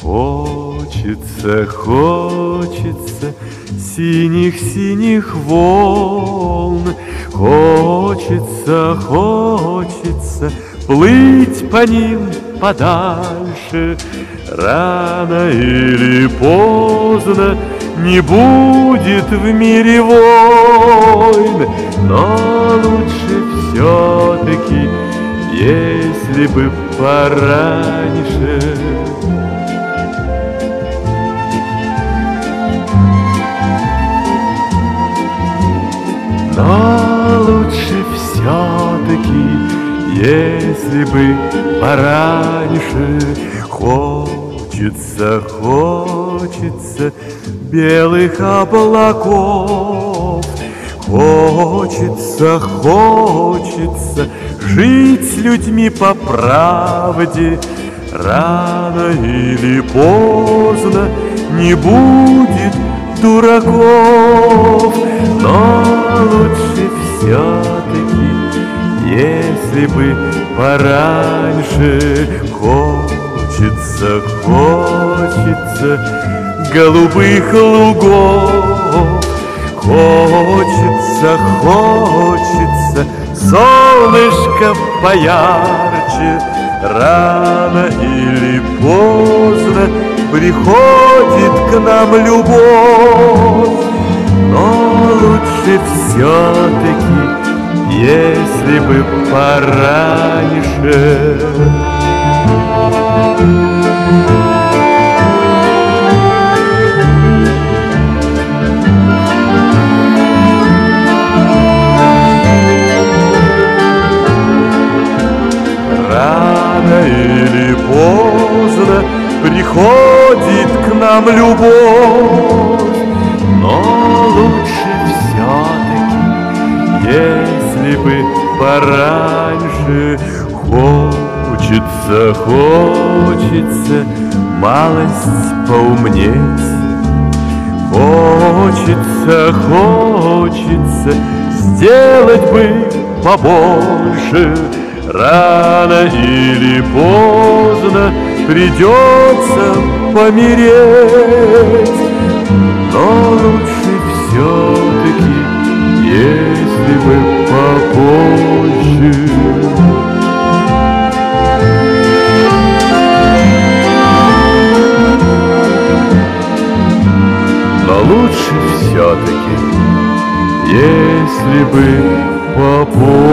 Хочется, хочется синих-синих волн, хочется, хочется плыть по ним подальше. Рано или поздно не будет в мире войн, но лучше все-таки, если бы пораньше. Но лучше все-таки, если бы пораньше. Хочется, хочется белых облаков, хочется, хочется жить с людьми по правде. Рано или поздно не будет дураков, но лучше все-таки, если бы пораньше. Хочется, хочется голубых лугов, хочется, хочется солнышко поярче. Рано или поздно приходит к нам любовь, но лучше все-таки, если бы пораньше. Рано или поздно приходит к нам любовь, но лучше все-таки, если бы пораньше. Хочется, хочется малость поумнеть, хочется, хочется сделать бы побольше. Рано или поздно придется помереть, но лучше все-таки, если бы попозже. Но лучше все-таки, если бы попозже.